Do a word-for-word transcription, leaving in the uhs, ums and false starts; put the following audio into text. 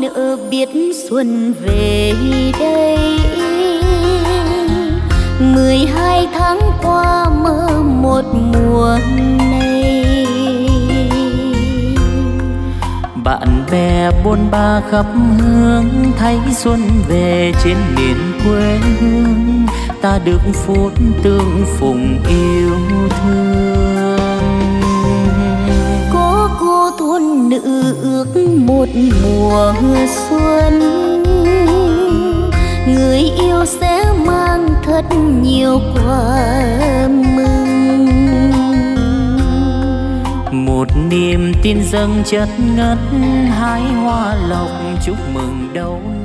nỡ biết xuân về đây. Mười hai tháng qua mơ một mùa này. Bạn bè bôn ba khắp hướng thấy xuân về trên miền quê hương. Ta được phút tương phùng yêu thương. Có cô thôn nữ ước một mùa xuân, người yêu sẽ mang thật nhiều quà mừng. Một niềm tin dâng chất ngất, hái hoa lộc chúc mừng đầu